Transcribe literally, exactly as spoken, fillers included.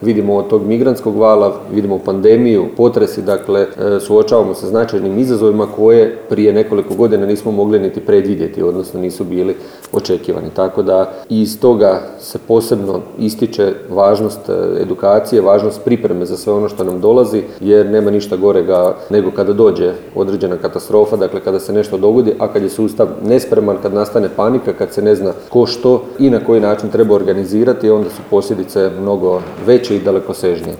Vidimo od tog migrantskog vala, vidimo pandemiju, potresi, dakle suočavamo se značajnim izazovima koje prije nekoliko godina nismo mogli niti predvidjeti, odnosno nisu bili očekivani. Tako da iz toga se posebno ističe važnost edukacije, važnost pripreme za sve ono što nam dolazi, jer nema ništa gorega nego kada dođe određena katastrofa, dakle kada se nešto dogodi, a kad je sustav nespreman, kad nastane panika, kad se ne zna ko što i na koji način treba organizirati, onda su posljedice mnogo veće i dalekosežnije.